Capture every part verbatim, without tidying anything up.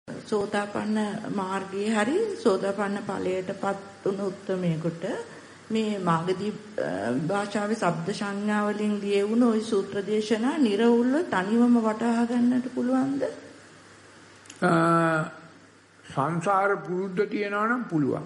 සෝතාපන්න මාර්ගයේ හරි සෝතාපන්න ඵලයටපත් වුණු උත්මයෙකුට මේ මාගදී භාෂාවේ ශබ්ද සංඥා වලින් ලියවුණු ওই සූත්‍ර දේශනා නිර්වුල්ව තනිවම වටහා ගන්නට පුළුවන්ද? සංසාර පුරුද්ද තියනවා නම් පුළුවන්.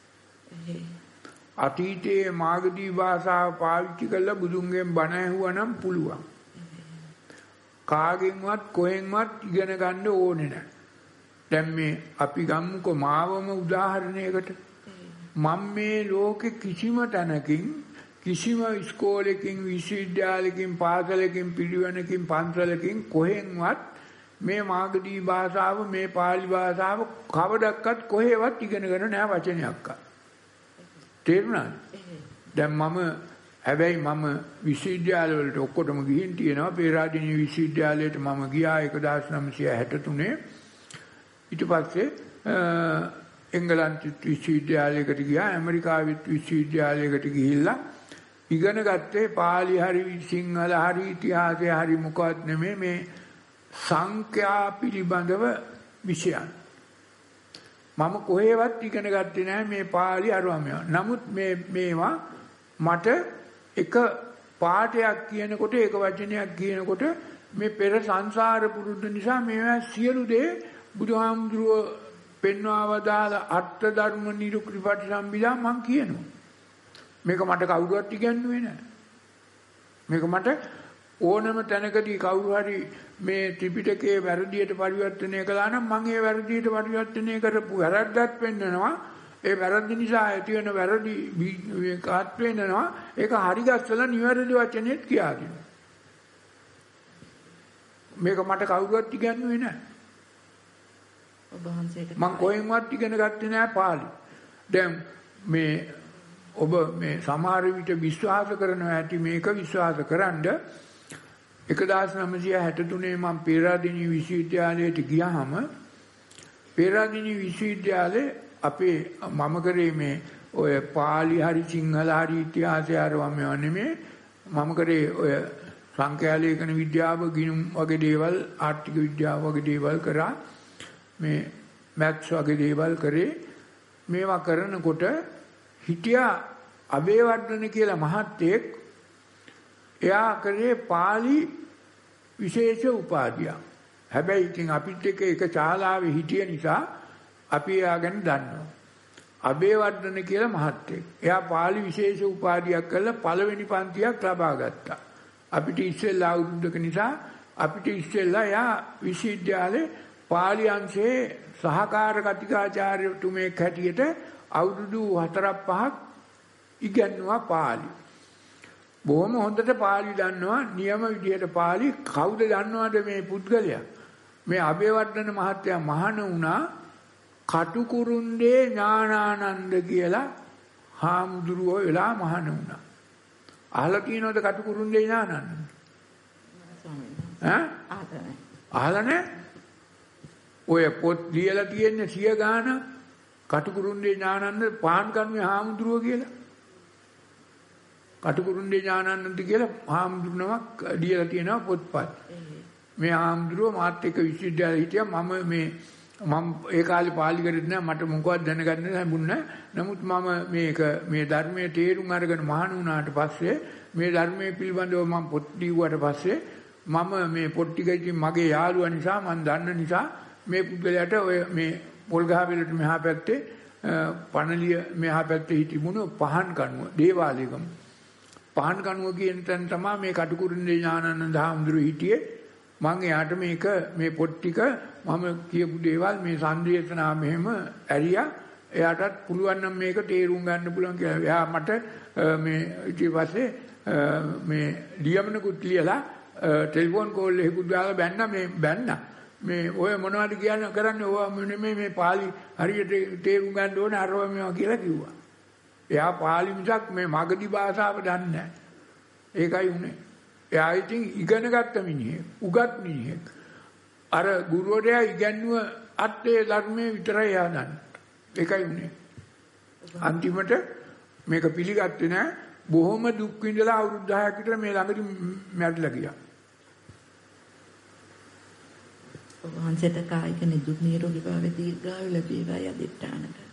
අතීතයේ මාගදී භාෂාව පාවිච්චි කරලා බුදුන්ගෙන් බණ ඇහුවා නම් පුළුවන්. කාගෙන්වත් කොහෙන්වත් ඉගෙන ගන්න ඕනේ නැහැ. දැන් මේ අපි ගමුකෝ මාවම උදාහරණයකට. මම මේ ලෝකෙ කිසිම තැනකින් කිසිම ඉස්කෝලේකින් විශ්වවිද්‍යාලයකින් පාසලකින් පිරිවෙනකින් පන්සලකින් කොහෙන්වත් මේ මාගදී භාෂාව මේ පාලි භාෂාව කවදක්වත් කොහෙවත් ඉගෙනගෙන නැහැ වචනයක්වත්. තේරුණාද? දැන් මම හැබැයි මම විශ්වවිද්‍යාල වලට ඔක්කොටම ගිහින් තියෙනවා. පේරාදෙණිය විශ්වවිද්‍යාලයට මම ගියා එක්දාස් නවසිය හැට තුනේ. ඊට පස්සේ එංගලන්ත විශ්වවිද්‍යාලයකට ගියා, ඇමරිකාවෙත් විශ්වවිද්‍යාලයකට ගිහිල්ලා ඉගෙන ගත්තේ පාලි හරි සිංහල හරි ඉතිහාසය හරි මොකවත් නෙමෙයි මේ සංඛ්‍යා පිළිබඳව විෂයන්. මම කොහෙවත් ඉගෙන ගත්තේ නැහැ මේ පාලි අරුවම. නමුත් මේ මේවා මට එක පාඩයක් කියනකොට එක වචනයක් කියනකොට මේ පෙර සංසාර පුරුද්ද නිසා මේවා සියලු දේ බුදුහාමුදුරුවෝ පෙන්වා වදාළ අර්ථ ධර්ම නිරුක්ති පටිසම්භිදා මං කියනවා. මේක මට කවුරුවත් ඉගැන්වුවේ නැහැ. මේක මට ඕනම තැනකදී කවුරු හරි මේ ත්‍රිපිටකයේ වැරදියට පරිවර්තනය කළා නම් මම ඒ වැරදියට පරිවර්තනය කරපු වැරද්දක් පෙන්නනවා. ඒ වැරදි නිසා ඇති වෙන වැරදි කාත් පෙන්නනවා. ඒක හරි ගස්සලා නිවැරදි වචනේත් කියා දෙනවා. මේක මට කවුරුවත් ඉගැන්වුවේ නැහැ. මම කොහෙන්වත් ඉගෙන ගත්තේ නැහැ පාලි. දැන් මේ ඔබ මේ සමහර විට විශ්වාස කරනවා ඇති මේක විශ්වාස කරන්ඩ එක්දාස් නවසිය හැට තුනේ මම පේරාදෙණිය විශ්වවිද්‍යාලයට ගියාම පේරාදෙණිය විශ්වවිද්‍යාලේ අපේ මම කරේ මේ ඔය පාලි හරි සිංහල හරි ඉතිහාසය හරවම නෙමෙයි මම කරේ ඔය සංඛ්‍යා ලේඛන විද්‍යාව ගිණුම් වගේ දේවල් ආර්ථික විද්‍යාව වගේ දේවල් කරා මේ මැත්ස් වගේ දේවල් කරේ. මේවා කරනකොට හිටියා අබේවර්ධන කියලා මහත්තයෙක්. එයා කරේ පාලි විශේෂ උපාධියක්. හැබැයි ඉතින් අපිත් එක්ක එක ශාලාවේ හිටිය නිසා අපි එයා ගැන දන්නවා. අබේවර්ධන කියලා මහත්තයෙක්. එයා පාලි විශේෂ උපාධියක් කරලා පළවෙනි පන්තියක් ලබා ගත්තා. අපිට ඉස්සෙල්ලා අවුරුද්දක නිසා අපිට ඉස්සෙල්ලා එයා විශ්වවිද්‍යාලේ පාලි අංශයේ සහකාර කතිකාචාර්යතුමෙක් හැටියට අවුරුදු හතරක් පහක් ඉගෙනුවා පාලි. බොහොම හොඳට පාලි දන්නවා. නියම විදිහට පාලි කවුද දන්නවද මේ පුද්ගලයා? මේ අබේවර්ධන මහත්තයා මහාන වුණා කටුකුරුන්ඩේ ඥානානන්ද කියලා හාමුදුරුවෝ වෙලා මහාන වුණා. අහලා තියෙනවද කටුකුරුන්ඩේ ඥානානන්ද? ඈ? අහලා නැහැ. ඔය පොත් ලියලා තියෙන්නේ සිය ගාන කටුකුරුන්ඩේ ඥානන්ද පාන් කනුවේ හාමුදුරුවෝ කියලා. කටුකුරුන්ඩේ ඥානන්ද කියලා හාමුදුරුවමක් ලියලා තියෙනවා පොත්පත්. මේ හාමුදුරුවෝ මාත් එක්ක විශ්වවිද්‍යාලේ හිටියා. මම මේ මම ඒ කාලේ පාලි කරෙත් නෑ. මට මොකවත් දැනගන්න ලැබුණේ නෑ. නමුත් මම මේක මේ ධර්මයේ තේරුම් අරගෙන මහාන වුණාට පස්සේ මේ ධර්මයේ පිළිබඳව මම පොත් ලියුවාට පස්සේ මම මේ පොත් ටික ඉතින් මගේ යාළුවා නිසා මම දන්න නිසා මේ පුද්ගලයාට ඔය මේ පොල්ගහවෙලට මෙහා පැත්තේ පණලිය මෙහා පැත්තේ හිටිමුණු පහන් කණුව දේවාලයකම පහන් කණුව කියන තැන තමයි මේ කටුකුරුන්දේ ඥානানন্দ හාමුදුරුවෝ හිටියේ. මම එයාට මේක මේ පොත් ටික මම කියපු දේවල් මේ සංදේශනා මෙහෙම ඇරියා. එයාටත් පුළුවන් නම් මේක තේරුම් ගන්න පුළුවන් කියලා. එයා මට මේ ඊට පස්සේ මේ ලියමනකුත් ලියලා ටෙලිෆෝන් කෝල් එකකුත් දාලා බැන්න මේ බැන්න මේ ඔය මොනවද කියන්නේ කරන්නේ ඕවා නෙමෙයි මේ පාලි හරියට තේරුම් ගන්න ඕනේ අරව මේවා කියලා කිව්වා. එයා පාලි මිසක් මේ මගධි භාෂාව දන්නේ නැහැ. ඒකයි උනේ. එයා ඉතින් ඉගෙන ගත්ත මිනිහෙක්, උගත් මිනිහෙක්. අර ගුරුවරයා ඉගැන්නුව අත්යේ ධර්මයේ විතරයි එයා දන්නේ. ඒකයි උනේ. අන්තිමට මේක පිළිගත්තේ නැහැ. බොහොම දුක් විඳලා අවුරුදු දහයක් විතර මේ ළඟදී මැරිලා ගියා. වහන්සේට කායික නිදුක් නිරෝගී භාවය දීර්ඝායු ලැබේවා යදිට්ඨාන කරා.